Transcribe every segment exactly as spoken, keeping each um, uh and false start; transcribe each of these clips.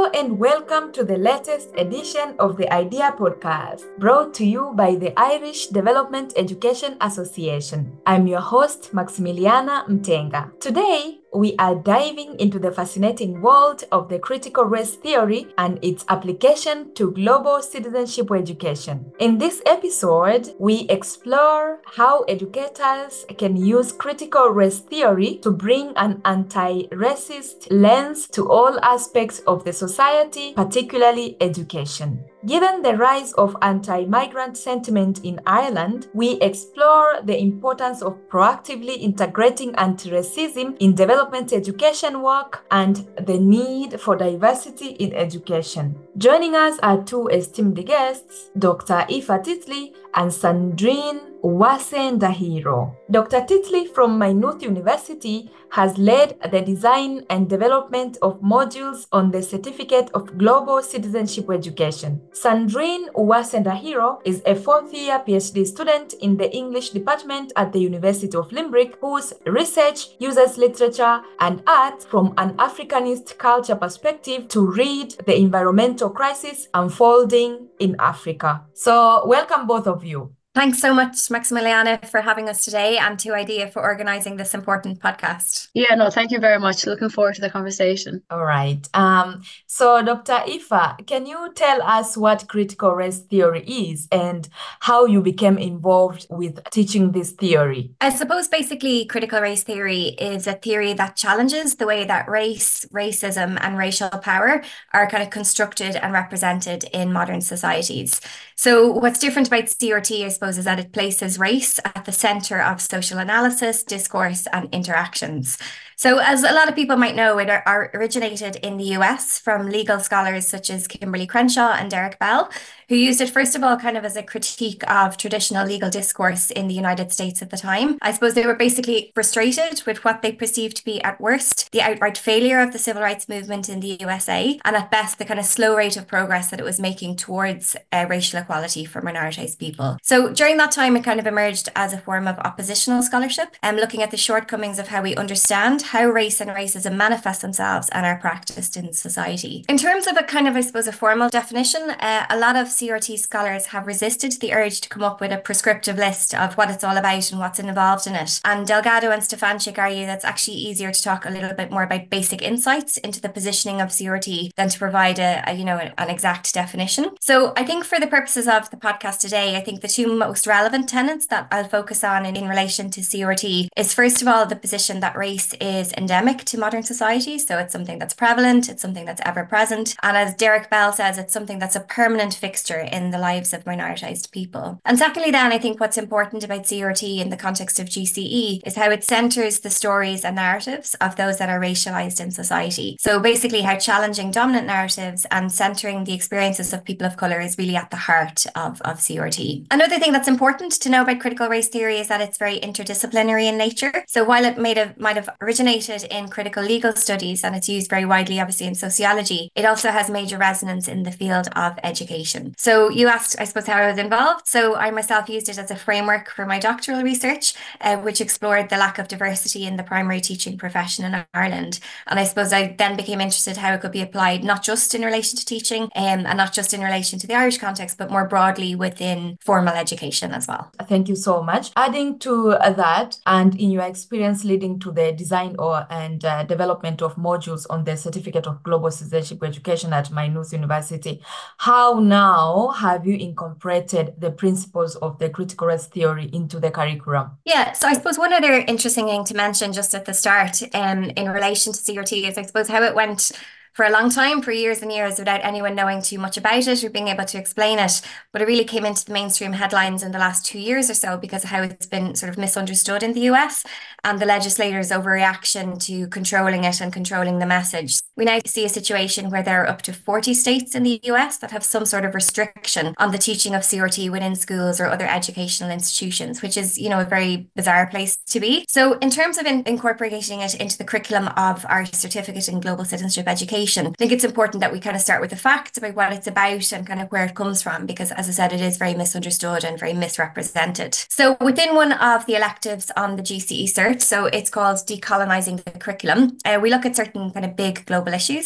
Hello and welcome to the latest edition of the IDEA podcast, brought to you by the Irish Development Education Association. I'm your host, Maximiliana Mtenga. Today, we are diving into the fascinating world of the critical race theory and its application to global citizenship education. In this episode, we explore how educators can use critical race theory to bring an anti-racist lens to all aspects of the society, particularly education. Given the rise of anti-migrant sentiment in Ireland, we explore the importance of proactively integrating anti-racism in development education work and the need for diversity in education. Joining us are two esteemed guests, Doctor Aoife Titley and Sandrine Uwase-Ndahiro. Doctor Titley from Maynooth University has led the design and development of modules on the Certificate of Global Citizenship Education. Sandrine Uwase-Ndahiro is a fourth-year PhD student in the English department at the University of Limerick, whose research uses literature and art from an Africanist culture perspective to read the environmental crisis unfolding in Africa. So, welcome both of you. Thanks so much, Maximiliana, for having us today, and to IDEA for organising this important podcast. Yeah, no, thank you very much. Looking forward to the conversation. All right. Um, so, Doctor Aoife, can you tell us what critical race theory is and how you became involved with teaching this theory? I suppose basically critical race theory is a theory that challenges the way that race, racism, and racial power are kind of constructed and represented in modern societies. So, what's different about C R T, I suppose, is that it places race at the center of social analysis, discourse, and interactions. So, as a lot of people might know, it are originated in the U S from legal scholars such as Kimberly Crenshaw and Derek Bell, who used it, first of all, kind of as a critique of traditional legal discourse in the United States at the time. I suppose they were basically frustrated with what they perceived to be, at worst, the outright failure of the civil rights movement in the U S A, and at best, the kind of slow rate of progress that it was making towards uh, racial equality for minoritized people. So during that time, it kind of emerged as a form of oppositional scholarship, and um, looking at the shortcomings of how we understand how race and racism manifest themselves and are practiced in society. In terms of a kind of, I suppose, a formal definition, uh, a lot of C R T scholars have resisted the urge to come up with a prescriptive list of what it's all about and what's involved in it. And Delgado and Stefanchik argue that's actually easier to talk a little bit more about basic insights into the positioning of C R T than to provide a, a you know, an exact definition. So I think for the purposes of the podcast today, I think the two most relevant tenets that I'll focus on in, in relation to C R T is, first of all, the position that race is endemic to modern society. So it's something that's prevalent, it's something that's ever present. And as Derek Bell says, it's something that's a permanent fixture in the lives of minoritized people. And secondly, then, I think what's important about C R T in the context of G C E is how it centers the stories and narratives of those that are racialized in society. So basically how challenging dominant narratives and centering the experiences of people of color is really at the heart of, of C R T. Another thing that's important to know about critical race theory is that it's very interdisciplinary in nature. So while it might have, might have originated in critical legal studies and it's used very widely, obviously, in sociology, it also has major resonance in the field of education. So you asked, I suppose, how I was involved. So I myself used it as a framework for my doctoral research, uh, which explored the lack of diversity in the primary teaching profession in Ireland. And I suppose I then became interested how it could be applied not just in relation to teaching um, and not just in relation to the Irish context, but more broadly within formal education as well. Thank you so much. Adding to that, and in your experience leading to the design or and uh, development of modules on the Certificate of Global Citizenship Education at Maynooth University, how now have you incorporated the principles of the critical race theory into the curriculum? Yeah, so I suppose one other interesting thing to mention just at the start um, in relation to C R T is, I suppose, how it went for a long time, for years and years, without anyone knowing too much about it or being able to explain it. But it really came into the mainstream headlines in the last two years or so because of how it's been sort of misunderstood in the U S and the legislators' overreaction to controlling it and controlling the message. We now see a situation where there are up to forty states in the U S that have some sort of restriction on the teaching of C R T within schools or other educational institutions, which is, you know, a very bizarre place to be. So in terms of in- incorporating it into the curriculum of our certificate in global citizenship education, I think it's important that we kind of start with the facts about what it's about and kind of where it comes from, because, as I said, it is very misunderstood and very misrepresented. So within one of the electives on the G C E cert, so it's called Decolonising the Curriculum, uh, we look at certain kind of big global issues.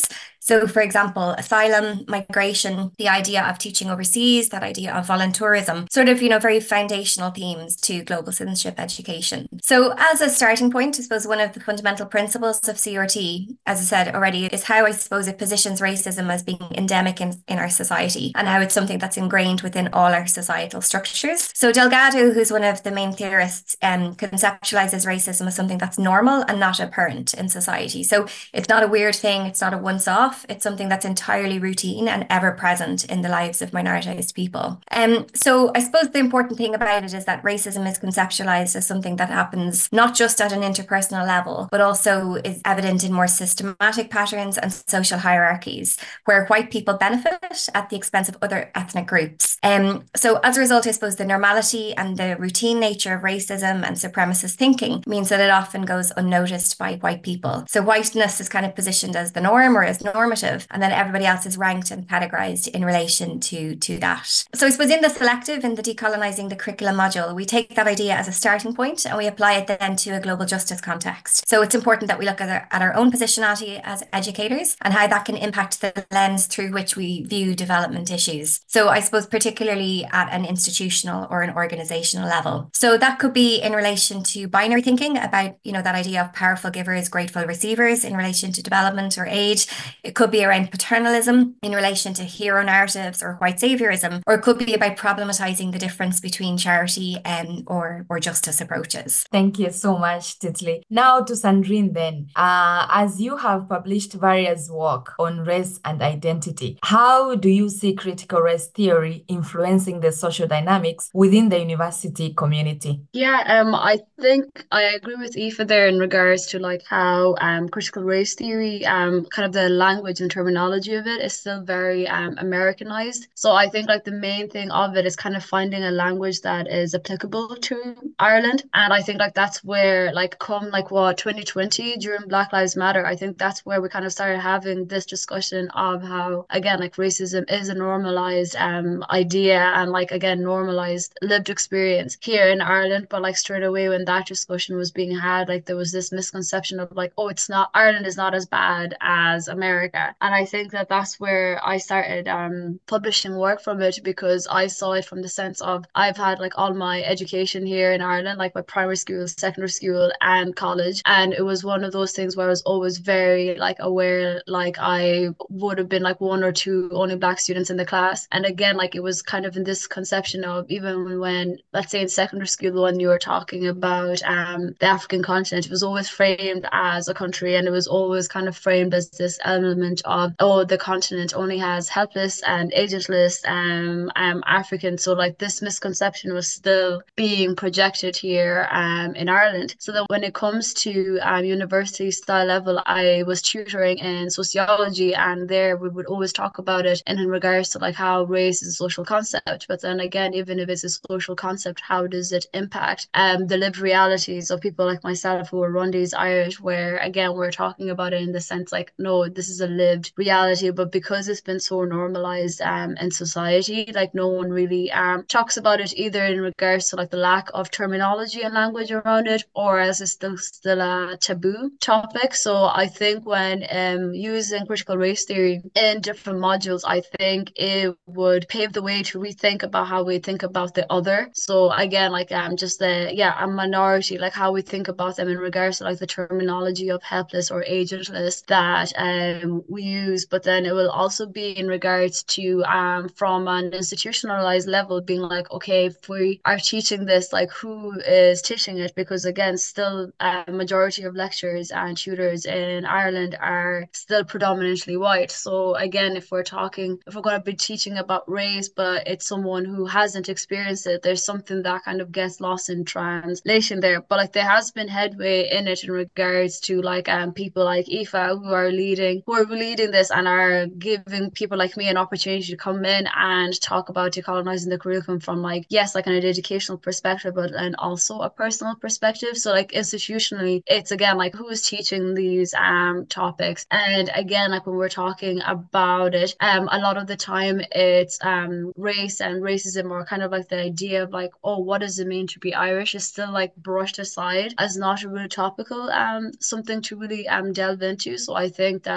So, for example, asylum, migration, the idea of teaching overseas, that idea of voluntourism, sort of, you know, very foundational themes to global citizenship education. So, as a starting point, I suppose one of the fundamental principles of C R T, as I said already, is how I suppose it positions racism as being endemic in, in our society and how it's something that's ingrained within all our societal structures. So, Delgado, who's one of the main theorists, um, conceptualizes racism as something that's normal and not abhorrent in society. So, it's not a weird thing, it's not a once off, it's something that's entirely routine and ever present in the lives of minoritized people. Um, so, I suppose the important thing about it is that racism is conceptualized as something that happens not just at an interpersonal level, but also is evident in more systematic patterns and social hierarchies, where white people benefit at the expense of other ethnic groups. Um, so as a result, I suppose the normality and the routine nature of racism and supremacist thinking means that it often goes unnoticed by white people. So whiteness is kind of positioned as the norm or as normative, and then everybody else is ranked and categorized in relation to, to that. So I suppose in the selective, in the decolonizing the curriculum module, we take that idea as a starting point and we apply it then to a global justice context. So it's important that we look at our, at our own positionality as educators and how that can impact the lens through which we view development issues. So I suppose particularly at an institutional or an organizational level. So that could be in relation to binary thinking about, you know, that idea of powerful givers, grateful receivers in relation to development or aid. It could be around paternalism in relation to hero narratives or white saviorism, or it could be about problematizing the difference between charity and or, or justice approaches. Thank you so much, Titli. Now to Sandrine then. Uh, as you have published various work on race and identity, how do you see critical race theory influencing the social dynamics within the university community? Yeah, um, I think I agree with Aoife there in regards to like how um critical race theory, um, kind of the language and terminology of it is still very um Americanized. So I think like the main thing of it is kind of finding a language that is applicable to Ireland. And I think like that's where like come like what twenty twenty during Black Lives Matter, I think that's where we kind of started having this discussion of how again like racism is a normalized um idea and like again normalized lived experience here in Ireland. But like straight away when that discussion was being had, like there was this misconception of like, oh, it's not, Ireland is not as bad as America. And I think that that's where I started um publishing work from it, because I saw it from the sense of I've had like all my education here in Ireland, like my primary school, secondary school and college, and it was one of those things where I was always very like aware, like I would have been like one or two only Black students in the class. And again, like it was kind of in this conception of even when, let's say in secondary school, when you were talking about um the African continent, it was always framed as a country, and it was always kind of framed as this element of, oh, the continent only has helpless and agentless um, um Africans. So like this misconception was still being projected here um in Ireland. So that when it comes to um university style level, I was tutoring in sociology, and there we would always talk about it and in regards to like how race is a social concept. But then again, even if it's a social concept, how does it impact um the lived realities of people like myself who are Rundies Irish, where again we're talking about it in the sense like, no, this is a lived reality, but because it's been so normalized um in society, like no one really um talks about it either in regards to like the lack of terminology and language around it, or as it's still still a taboo topic. So I think when um using critical race theory in different modules, I think it would pave the way to rethink about how we think about the other. So again, like um just the yeah a minority, like how we think about them in regards to like the terminology of helpless or agentless that um we use. But then it will also be in regards to um from an institutionalized level being like, okay, if we are teaching this, like who is teaching it? Because again, still a majority of lecturers and tutors in Ireland are still predominantly white. So again, if we're talking, if we're going to be teaching about race, but it's someone who hasn't experienced it, there's something that kind of gets lost in translation there. But like there has been headway in it in regards to like um people like Aoife who are leading who are leading this and are giving people like me an opportunity to come in and talk about decolonizing the curriculum from like, yes, like an educational perspective, but and also a personal perspective. So like institutionally, it's again like who is teaching these um topics. And again, like when we're talking about it, um a lot of the time it's um race and racism, or kind of like the idea of like, oh, what does it mean to be Irish, is still like brushed aside as not a really topical um something to really um delve into. So I think that by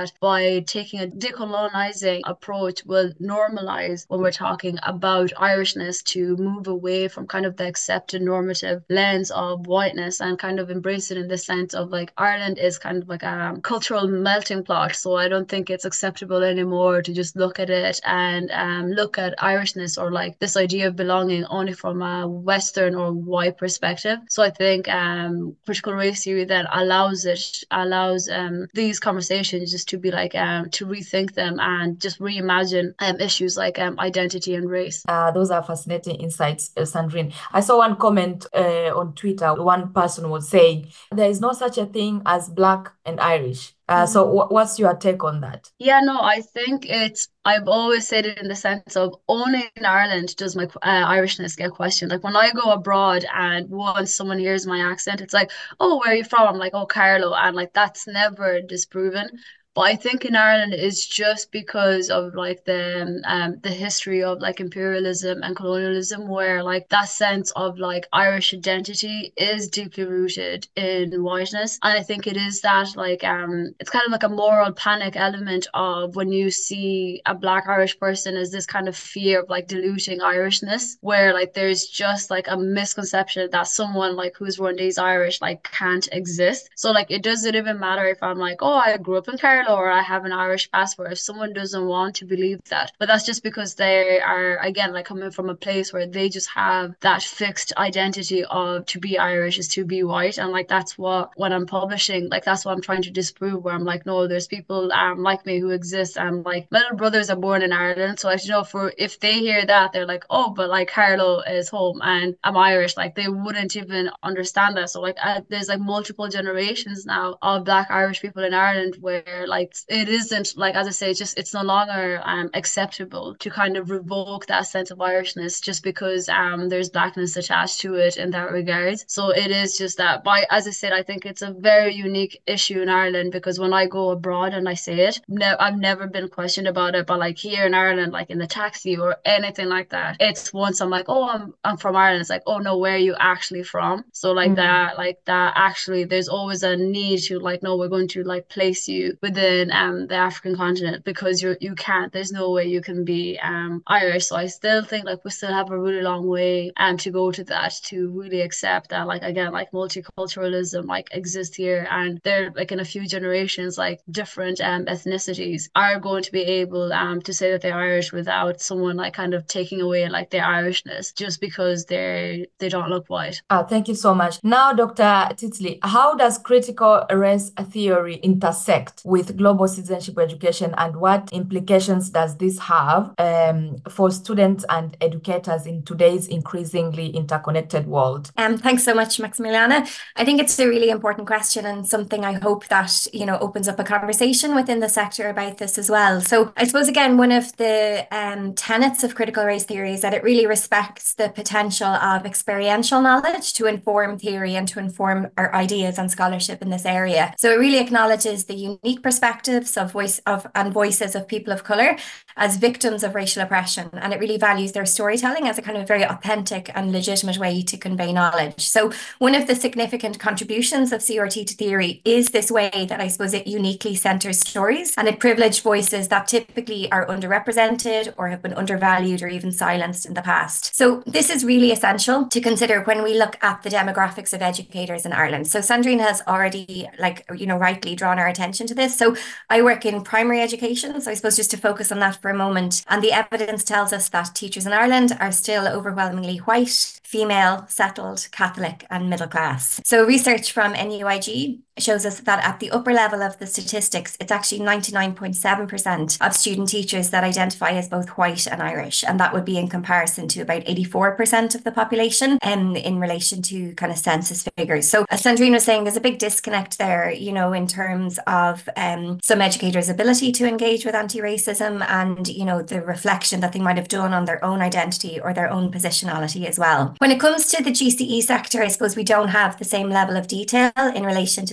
by taking a decolonizing approach will normalize when we're talking about Irishness to move away from kind of the accepted normative lens of whiteness and kind of embrace it in the sense of like Ireland is kind of like a cultural melting pot. So I don't think it's acceptable anymore to just look at it and um, look at Irishness or like this idea of belonging only from a Western or white perspective. So I think um, critical race theory then allows it, allows um, these conversations just to be like, um, to rethink them and just reimagine um, issues like um, identity and race. Uh, those are fascinating insights, uh, Sandrine. I saw one comment uh, on Twitter. One person was saying there is no such a thing as Black and Irish. Uh, so w- what's your take on that? Yeah, no, I think it's, I've always said it in the sense of only in Ireland does my uh, Irishness get questioned. Like when I go abroad and once someone hears my accent, it's like, oh, where are you from? I'm like, oh, Carlow. And like, that's never disproven. But I think in Ireland it's just because of like the um the history of like imperialism and colonialism, where like that sense of like Irish identity is deeply rooted in whiteness. And I think it is that like um it's kind of like a moral panic element of when you see a Black Irish person as this kind of fear of like diluting Irishness, where like there's just like a misconception that someone like who's one days Irish like can't exist. So like it doesn't even matter if I'm like, oh, I grew up in Carlow or I have an Irish passport, if someone doesn't want to believe that. But that's just because they are, again, like coming from a place where they just have that fixed identity of to be Irish is to be white. And like that's what, when I'm publishing, like that's what I'm trying to disprove, where I'm like, no, there's people um like me who exist. And like my little brothers are born in Ireland. So I you know for if they hear that, they're like, oh, but like Carlow is home and I'm Irish, like they wouldn't even understand that. So like uh, there's like multiple generations now of Black Irish people in Ireland where like it isn't like, as I say, it's just it's no longer um acceptable to kind of revoke that sense of Irishness just because um there's blackness attached to it in that regard. So it is just that. But as I said, I think it's a very unique issue in Ireland because when I go abroad and I say it, ne- I've never been questioned about it. But like here in Ireland, like in the taxi or anything like that, it's once I'm like, oh, I'm I'm from Ireland. It's like, oh no, where are you actually from? So like Mm. that, like that. Actually, there's always a need to like, no, we're going to like place you within um the African continent because you you can't. There's no way you can be um Irish. So I still think like we still have a really long way um to go to that to really accept that like again like multiculturalism like exists here and there like in a few generations like different um ethnicities are going to be able um to say that they're Irish without someone like kind of taking away like their Irishness just because they they don't look white. Uh, thank you so much. Now, Doctor Titley, how does critical race theory intersect with global citizenship education, and what implications does this have um, for students and educators in today's increasingly interconnected world? Um, thanks so much, Maximiliana. I think it's a really important question and something I hope that, you know, opens up a conversation within the sector about this as well. So I suppose, again, one of the um, tenets of critical race theory is that it really respects the potential of experiential knowledge to inform theory and to inform our ideas and scholarship in this area. So it really acknowledges the unique perspectives of voice of and voices of people of colour as victims of racial oppression, and it really values their storytelling as a kind of very authentic and legitimate way to convey knowledge. So one of the significant contributions of C R T to theory is this way that I suppose it uniquely centres stories and it privileged voices that typically are underrepresented or have been undervalued or even silenced in the past. So this is really essential to consider when we look at the demographics of educators in Ireland. So Sandrine has already, like, you know, rightly drawn our attention to this. So I work in primary education, so I suppose just to focus on that for a moment. And the evidence tells us that teachers in Ireland are still overwhelmingly white, female, settled, Catholic, and middle class. So research from N U I G shows us that at the upper level of the statistics, it's actually ninety-nine point seven percent of student teachers that identify as both white and Irish. And that would be in comparison to about eighty-four percent of the population um, in relation to kind of census figures. So as Sandrine was saying, there's a big disconnect there, you know, in terms of um, some educators' ability to engage with anti-racism and, you know, the reflection that they might have done on their own identity or their own positionality as well. When it comes to the G C E sector, I suppose we don't have the same level of detail in relation to the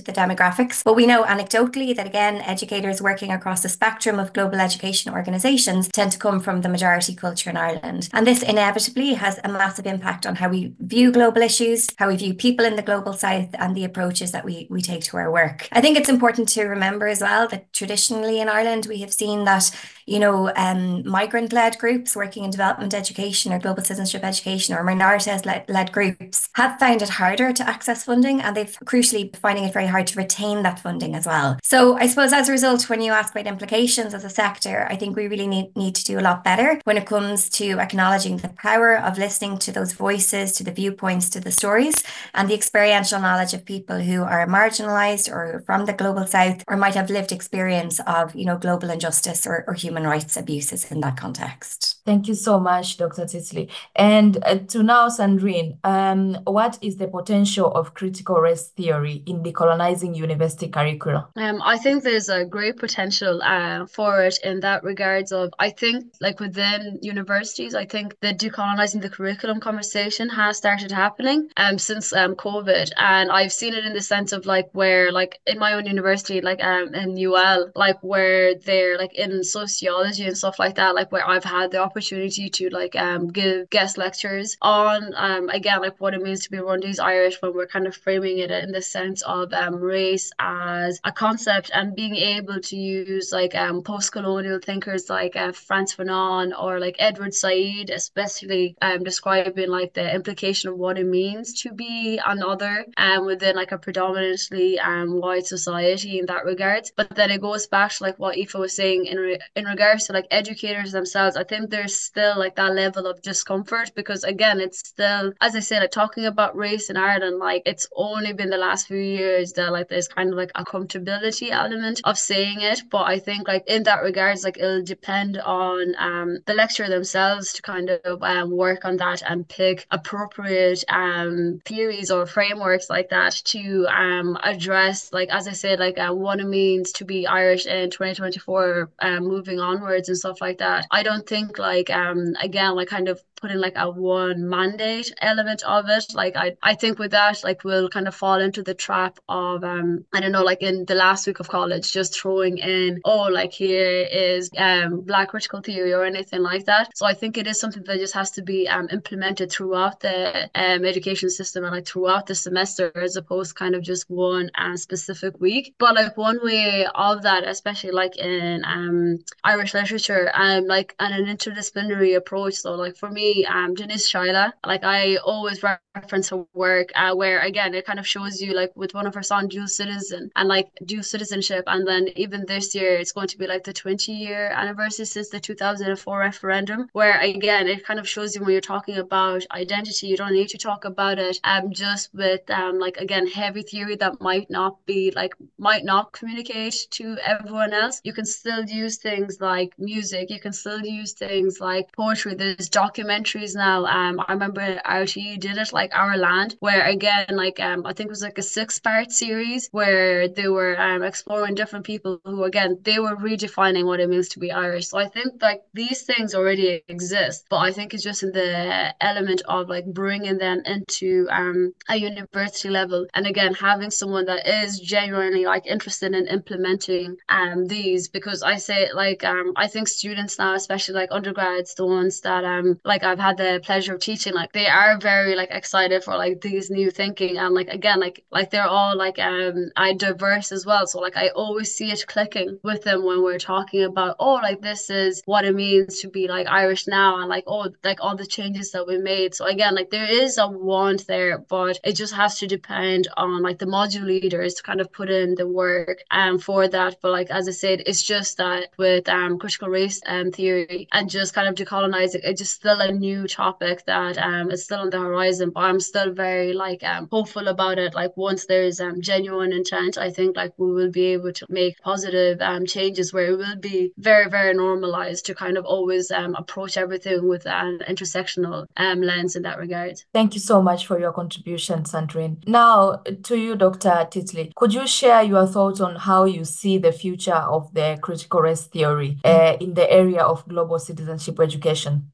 the demographics. But we know anecdotally that, again, educators working across the spectrum of global education organisations tend to come from the majority culture in Ireland. And this inevitably has a massive impact on how we view global issues, how we view people in the global south, and the approaches that we, we take to our work. I think it's important to remember as well that traditionally in Ireland, we have seen that, you know, um, migrant-led groups working in development education or global citizenship education or minority-led groups have found it harder to access funding, and they've crucially finding it very hard to retain that funding as well. So I suppose as a result, when you ask about implications as a sector, I think we really need, need to do a lot better when it comes to acknowledging the power of listening to those voices, to the viewpoints, to the stories, and the experiential knowledge of people who are marginalised or from the global south or might have lived experience of, you know, global injustice or, or human rights abuses in that context. Thank you so much, Doctor Titley. And uh, to now, Sandrine, um, what is the potential of critical race theory in decolonizing university curricula? Um, I think there's a great potential uh, for it in that regards of, I think like within universities, I think the decolonizing the curriculum conversation has started happening um, since um, COVID. And I've seen it in the sense of like where like in my own university, like um, in U L, like where they're like in sociology and stuff like that, like where I've had the opportunity to like um give guest lectures on um again like what it means to be Burundi's Irish, when we're kind of framing it in the sense of um race as a concept, and being able to use like um post-colonial thinkers like uh, Frantz Fanon or like Edward Said, especially um describing like the implication of what it means to be another and um, within like a predominantly um white society in that regard. But then it goes back to like what Aoife was saying in re in regards to like educators themselves. I think there's still like that level of discomfort because again, it's still, as I said, like talking about race in Ireland, like it's only been the last few years that like there's kind of like a comfortability element of saying it. But I think like in that regards, like it'll depend on um the lecturer themselves to kind of um work on that and pick appropriate um theories or frameworks like that to um address, like as I said, like uh, what it means to be Irish in twenty twenty-four, um, moving onwards and stuff like that. I don't think like um again like kind of putting like a one mandate element of it. Like I I think with that like we'll kind of fall into the trap of um I don't know, like in the last week of college just throwing in, oh, like here is um Black critical theory or anything like that. So I think it is something that just has to be um implemented throughout the um education system and like throughout the semester, as opposed to kind of just one uh, specific week. But like one way of that, especially like in um Irish literature, um like and an interdisciplinary approach. So like for me, um Denise Shaila, like I always reference her work uh, where again it kind of shows you like with one of her songs dual citizen and like dual citizenship, and then even this year it's going to be like the twenty year anniversary since the two thousand four referendum, where again it kind of shows you when you're talking about identity, you don't need to talk about it um just with um like again heavy theory that might not be like might not communicate to everyone else. You can still use things like music, you can still use things like poetry. There's documentaries now. um I remember R T E did it, like Our Land, where again like um I think it was like a six part series where they were um exploring different people who again they were redefining what it means to be Irish. So I think like these things already exist, but I think it's just in the element of like bringing them into um a university level, and again having someone that is genuinely like interested in implementing um these, because I say like um I think students now, especially like undergrads, the ones that um like I've had the pleasure of teaching, like they are very like excited for like these new thinking, and like again like like they're all like um I diverse as well. So like I always see it clicking with them when we're talking about, oh, like this is what it means to be like Irish now, and like oh like all the changes that we made. So again like there is a want there, but it just has to depend on like the module leaders to kind of put in the work um for that. But like as I said, it's just that with um critical race um theory and just kind of decolonizing, it's just still a new topic that um is still on the horizon, but I'm still very like um hopeful about it. Like once there's um genuine intent, I think like we will be able to make positive um changes where it will be very very normalized to kind of always um approach everything with an intersectional um lens in that regard. Thank you so much for your contribution, Sandrine. Now to you, Doctor Titley, could you share your thoughts on how you see the future of the critical race theory uh, in the area of global citizenship education?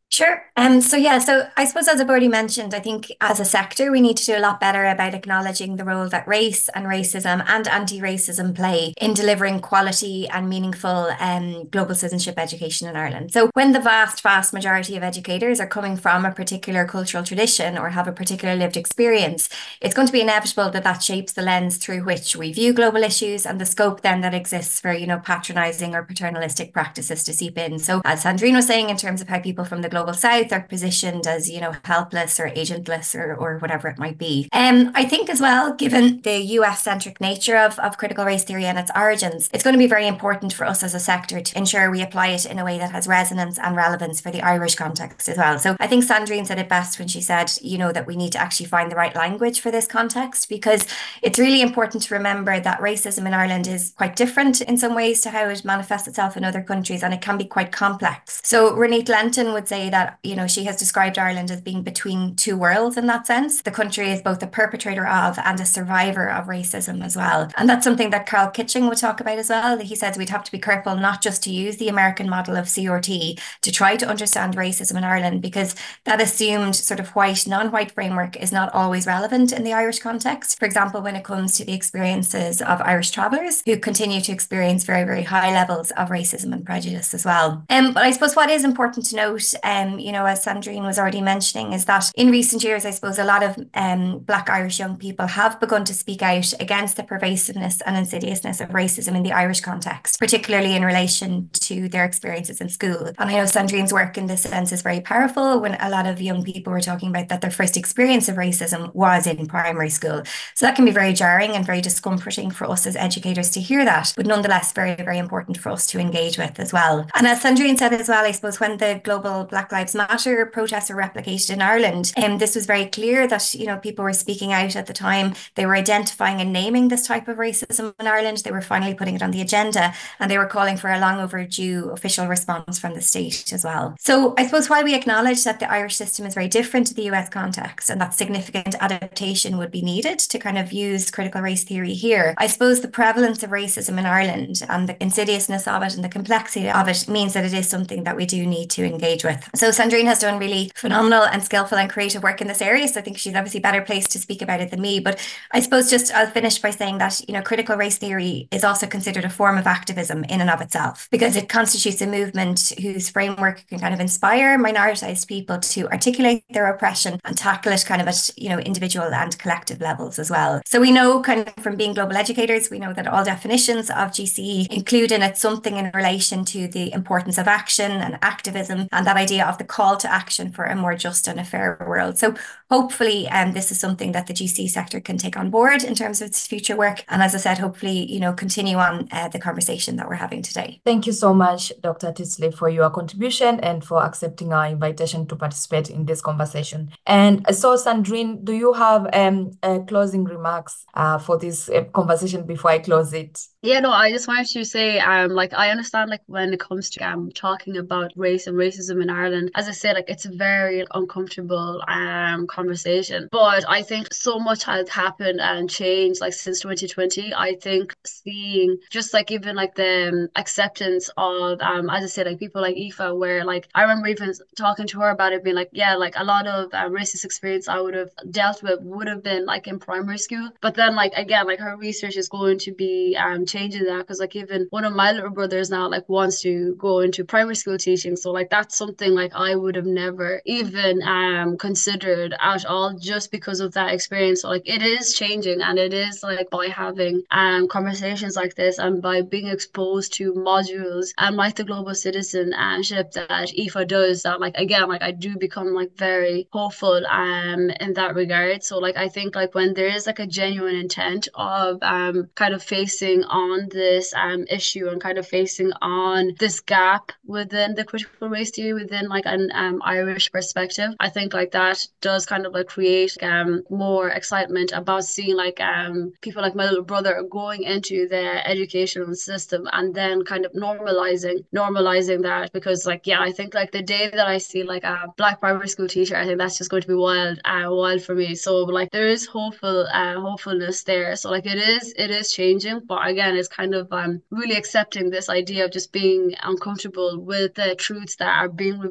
Sure. Um, so yeah, so I suppose as I've already mentioned, I think as a sector, we need to do a lot better about acknowledging the role that race and racism and anti-racism play in delivering quality and meaningful um, global citizenship education in Ireland. So when the vast, vast majority of educators are coming from a particular cultural tradition or have a particular lived experience, it's going to be inevitable that that shapes the lens through which we view global issues and the scope then that exists for, you know, patronizing or paternalistic practices to seep in. So as Sandrine was saying, in terms of how people from the global South are positioned as, you know, helpless or agentless or, or whatever it might be. Um, I think as well, given the U S-centric nature of, of critical race theory and its origins, it's going to be very important for us as a sector to ensure we apply it in a way that has resonance and relevance for the Irish context as well. So I think Sandrine said it best when she said, you know, that we need to actually find the right language for this context, because it's really important to remember that racism in Ireland is quite different in some ways to how it manifests itself in other countries, and it can be quite complex. So Ronit Lenton would say that, you know, she has described Ireland as being between two worlds in that sense. The country is both a perpetrator of and a survivor of racism as well. And that's something that Carl Kitching would talk about as well. He says we'd have to be careful not just to use the American model of C R T to try to understand racism in Ireland, because that assumed sort of white, non-white framework is not always relevant in the Irish context. For example, when it comes to the experiences of Irish travellers who continue to experience very, very high levels of racism and prejudice as well. Um, but I suppose what is important to note, um, you know, as Sandrine was already mentioning, is that in recent years, I suppose a lot of um, Black Irish young people have begun to speak out against the pervasiveness and insidiousness of racism in the Irish context, particularly in relation to their experiences in school. And I know Sandrine's work in this sense is very powerful, when a lot of young people were talking about that their first experience of racism was in primary school. So that can be very jarring and very discomforting for us as educators to hear that, but nonetheless very, very important for us to engage with as well. And as Sandrine said as well, I suppose when the global Black Lives Matter protests were replicated in Ireland, um, this was very clear that, you know, people were speaking out at the time. They were identifying and naming this type of racism in Ireland. They were finally putting it on the agenda, and they were calling for a long overdue official response from the state as well. So I suppose while we acknowledge that the Irish system is very different to the U S context and that significant adaptation would be needed to kind of use critical race theory here, I suppose the prevalence of racism in Ireland and the insidiousness of it and the complexity of it means that it is something that we do need to engage with. So Sandrine has done really phenomenal and skillful and creative work in this area, so I think she's obviously better placed to speak about it than me. But I suppose just I'll finish by saying that, you know, critical race theory is also considered a form of activism in and of itself, because it constitutes a movement whose framework can kind of inspire minoritized people to articulate their oppression and tackle it kind of at, you know, individual and collective levels as well. So we know kind of from being global educators, we know that all definitions of G C E include in it something in relation to the importance of action and activism and that idea of the call to action for a more just and a fair world. So hopefully um, this is something that the G C E sector can take on board in terms of its future work. And as I said, hopefully, you know, continue on uh, the conversation that we're having today. Thank you so much, Doctor Tisley, for your contribution and for accepting our invitation to participate in this conversation. And so, Sandrine, do you have um, uh, closing remarks uh, for this uh, conversation before I close it? Yeah, no, I just wanted to say, um, like, I understand, like, when it comes to um talking about race and racism in Ireland, as I said, like, it's a very uncomfortable um conversation. But I think so much has happened and changed, like, since twenty twenty. I think seeing just like even like the um, acceptance of um, as I said, like people like Aoife, where like I remember even talking to her about it, being like, yeah, like a lot of uh, racist experience I would have dealt with would have been like in primary school. But then, like, again, like her research is going to be um changing that, because like even one of my little brothers now like wants to go into primary school teaching, so like that's something like I would have never even um considered at all, just because of that experience. So like it is changing, and it is like by having um conversations like this and by being exposed to modules and like the global citizenship that Aoife does, that like again like I do become like very hopeful um in that regard. So like I think like when there is like a genuine intent of um kind of facing on this um issue and kind of facing on this gap within the critical race theory within like an um Irish perspective, I think like that does kind of like create um more excitement about seeing like um people like my little brother going into the educational system and then kind of normalizing normalizing that. Because like yeah, I think like the day that I see like a Black primary school teacher, I think that's just going to be wild uh, wild for me. So like there is hopeful uh, hopefulness there. So like it is it is changing, but again it's kind of um really accepting this idea of just being uncomfortable with the truths that are being revealed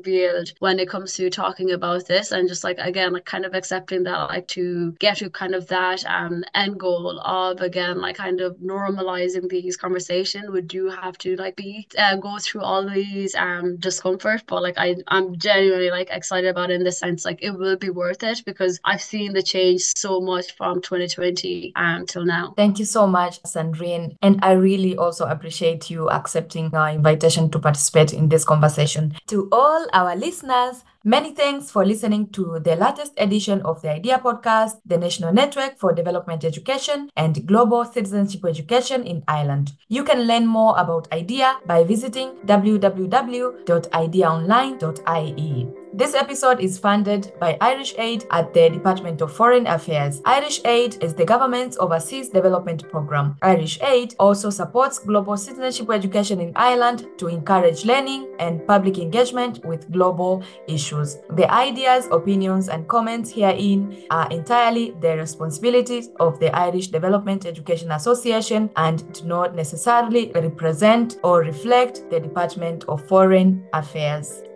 revealed when it comes to talking about this, and just like again like kind of accepting that like to get to kind of that um end goal of again like kind of normalizing these conversations, we do have to like be uh, go through all these um discomfort, but like I I'm genuinely like excited about it in the sense like it will be worth it because I've seen the change so much from twenty twenty um till now. Thank you so much, Sandrine. And I really also appreciate you accepting our invitation to participate in this conversation. To all our listeners, many thanks for listening to the latest edition of the IDEA podcast, the National Network for Development Education and Global Citizenship Education in Ireland. You can learn more about IDEA by visiting w w w dot idea online dot i e. This episode is funded by Irish Aid at the Department of Foreign Affairs. Irish Aid is the government's overseas development program. Irish Aid also supports global citizenship education in Ireland to encourage learning and public engagement with global issues. The ideas, opinions, and comments herein are entirely the responsibility of the Irish Development Education Association and do not necessarily represent or reflect the Department of Foreign Affairs.